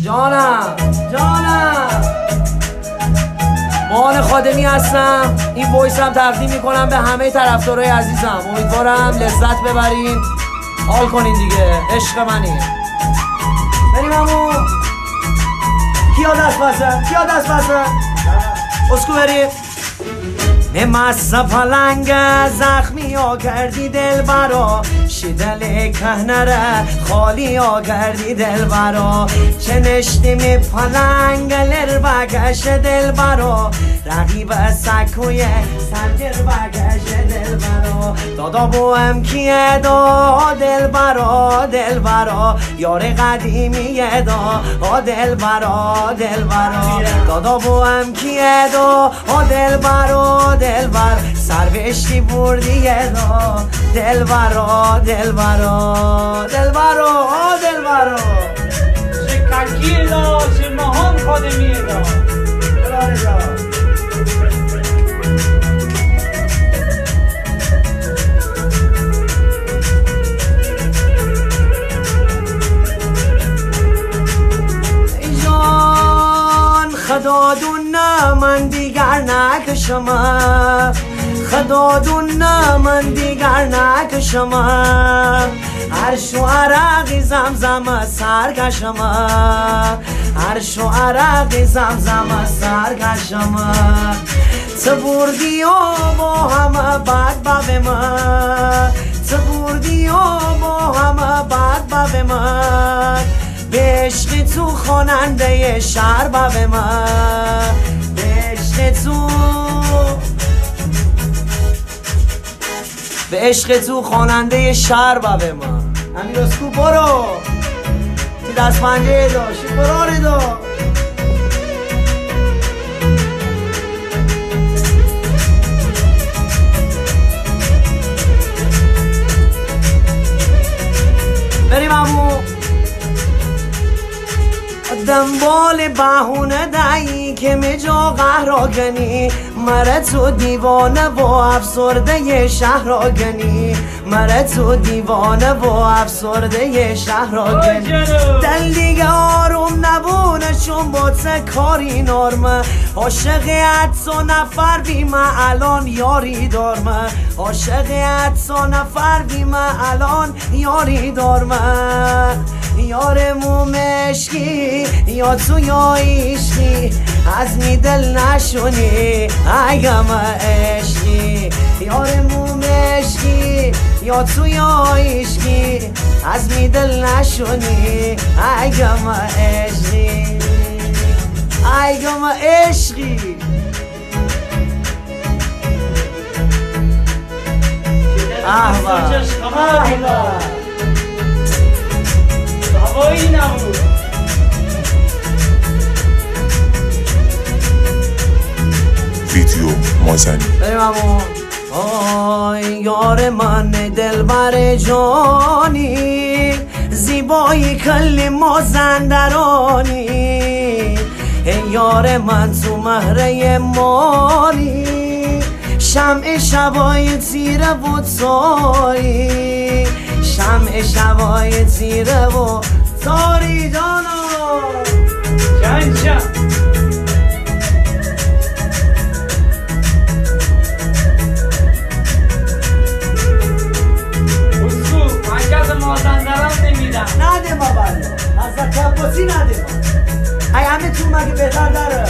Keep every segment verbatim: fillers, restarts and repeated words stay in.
جانم جانم مان خادمی هستم. این وایس هم تقدیم میکنم به همه طرفدارای عزیزم. امیدوارم لذت ببرین، حال کنین دیگه. عشق منی. بریم همون. کیا دست بسن؟ کیا دست بسن؟ اسکو بریم. مست پلنگ زخمی ها کردی دل برا، شدل کهنره خالی ها کردی دل برا. چنشتی می پلنگ لر بگش دل برا، رقیب سکوی سنجر بگش دل برا. دادا بو هم کیه دا دل برا دل برا، یار قدیمیه دا دل برا دل برا. دادا بو هم کیه دا دل برا دل بر، سر بشتی بردیه دا دل برا دل برا دل برا دل برا. چه ککیه دا چه مهان خادمیه دا بلاره دا. خدا دونه من دیگر نکشم، خدا دونه من دیگر نکشم. عرش و عرقی زمزم سرکشم، عرش و عرقی زمزم سرکشم. چه بردی و با همه بد بب من، چه بردی و با همه بد بب من. به عشق تو خواننده شهر بب من، به عشق تو به عشق تو خواننده شهر بب من. امیر اسکو برو تی دست پنجه داشتی براری دا. بریم امو دنبال بهونه دایی که مجا قهراگنی، مره تو دیوانه و افسرده شهراگنی، مره تو دیوانه و افسرده شهراگنی. دل دیگه آروم نبونه چون بوته کاری نرمه، عاشق حدسا نفر بیمه الان یاری دارمه، عاشق حدسا نفر بیمه الان یاری دارمه. یار مومشکی یا تو یا عشقی، از می دل نشونی اگم عشقی. یار مومشکی یا تو یا عشقی، از می دل نشونی اگم عشقی اگم عشقی. احبا احبا هوایی نمود. ویدیو مازنی. بریم همون. آی یار من دلبر جانی، زیبایی کل مازندرانی. ای یار من تو مهره ماری، شمع شبای تیره و تاری، شمع شبای تیره و تاری. جانا جنجا اسکو مرکز مازندران نمیدم. نده ما بله از کباسی نده ما. ای همه تو مگه بهتر داره.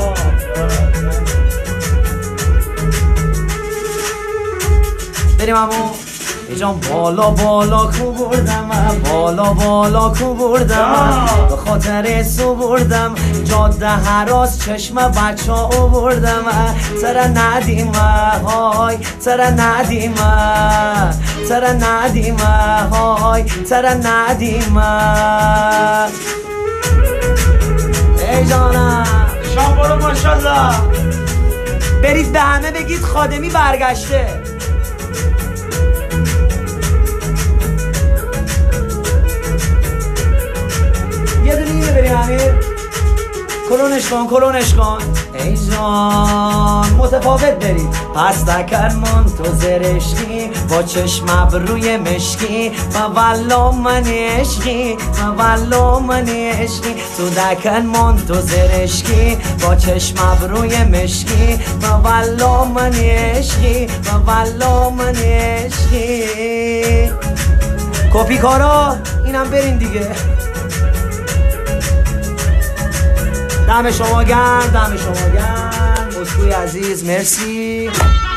بریم همون ایجان. بالا بالا کو بردم، بالا بالا کو بردم، به خاطر سو بردم جاده هراس چشم بچه ها بردم. ترا ندیم های ترا ندیم، ترا ندیم های ترا ندیم. ای جانم شام برو ماشالله. برید به همه بگید خادمی برگشته. یه دونه اینه بریم امیر. کلونش کن کلونش کن. ای جان متفاوت برید پس نکن منتظر عشقی با چشم ابروی مشکی و والله من عشقی و والله من عشقی تو دکن منتظر عشقی با چشم ابروی مشکی و والله من عشقی و والله من عشقی. کپی کارا اینم برین دیگه. دم شما گرم، دم شما گرم. اسکوی عزیز مرسی.